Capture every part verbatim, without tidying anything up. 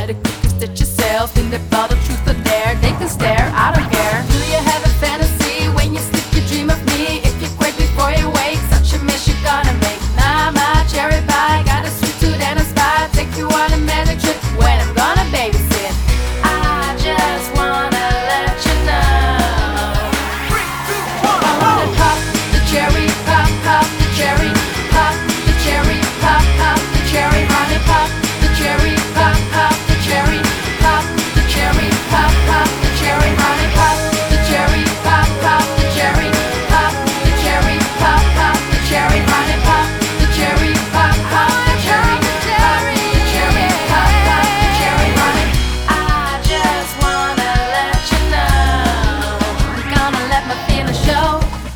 better cook your stitch yourself. In the bottle, truth or dare, they can stare, I don't care. Do you have a fantasy when you sleep, you dream of me? If you quake before you wake, such a mess you're gonna make. Nah, my cherry pie, got a sweet tooth and a spy. Take you on a magic trip when I'm gonna babysit. I just wanna let you know. I wanna pop the cherry, pop, pop the cherry, pop the cherry, pop, pop the cherry, honey, pop the cherry, pop, pop the cherry, pop the cherry, pop, pop the cherry, honey, pop the cherry, pop, pop the cherry, pop the cherry, pop, pop the cherry, honey, pop the cherry, pop, pop the cherry, pop the cherry, pop, pop the cherry, honey. I just wanna let you know. I'm gonna let my feelings show.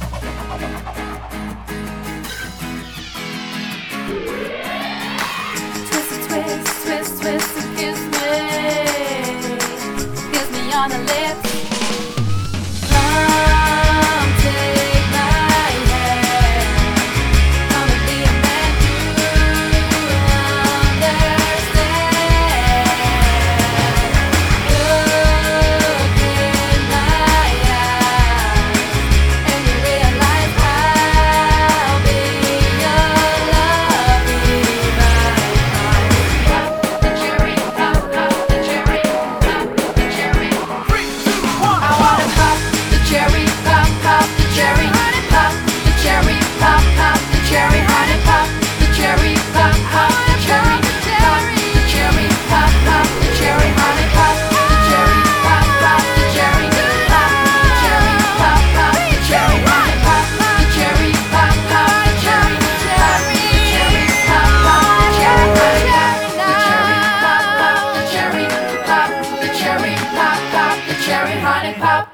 Twist, twist, twist, twist, and kiss me, kiss me on the lips. Come take my hand, come and be a man you understand. Look in my eyes, and you realize I'll be your lovey vibe. Pop the cherry, pop, pop the cherry, pop the cherry. Three, two, one. I wanna pop the cherry, pop, pop the cherry, pop the cherry, pop, pop the cherry, honey, pop the cherry, pop, pop the cherry, pop the cherry, pop, pop the cherry, honey, pop the cherry, pop, pop the cherry, pop the cherry, pop, pop the cherry, honey, pop the cherry, pop, pop the cherry, pop the cherry, pop, pop the cherry, honey, pop the cherry, pop, pop the cherry, pop the cherry, pop, pop the cherry, honey, pop.